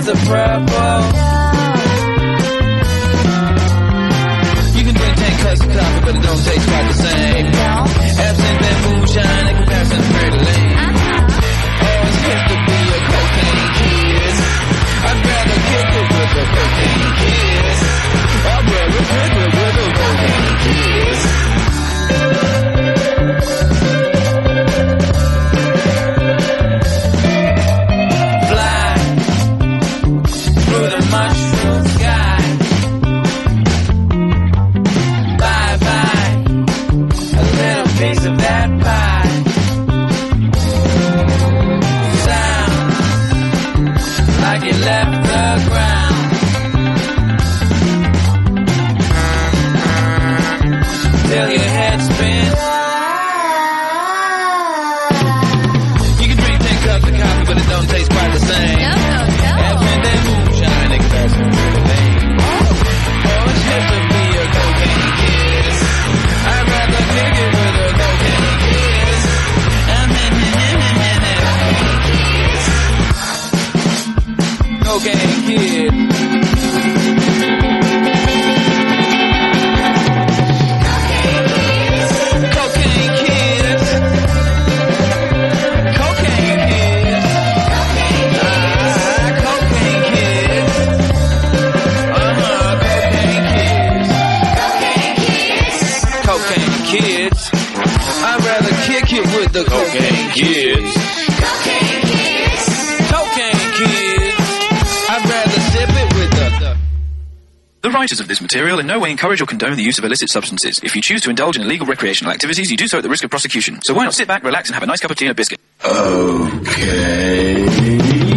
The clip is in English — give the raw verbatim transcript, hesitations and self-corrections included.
the purple. You can drink ten cups of coffee, but it don't taste quite the same. Absinthe and moonshine, in comparison's pretty lame. Oh, it's hip to be a cocaine kid. I'd rather kick it with a cocaine kid. I'd rather kick it with a cocaine kid. Fly through the mushroom sky. Bye bye, a little piece of that pie. Sound like you left the ground. Till your head spins. You can drink ten cups of coffee, but it don't taste quite the same. No, no, no. Absinthe and moonshine, in comparison to the lame. Oh, it's hip to be a cocaine kid. I'd rather kick it with a cocaine kid. I'm in, in, in, in, in, in. Cocaine kid. Cocaine kids. Cocaine kids. Ah, cocaine kids. Uh-huh, cocaine kids. Cocaine kids. I'd rather kick it with the cocaine kids. Cocaine kids. Cocaine kids. I'd rather sip it with the... The writers of this material in no way encourage or condone the use of illicit substances. If you choose to indulge in illegal recreational activities, you do so at the risk of prosecution. So why not sit back, relax, and have a nice cup of tea and a biscuit? Okay.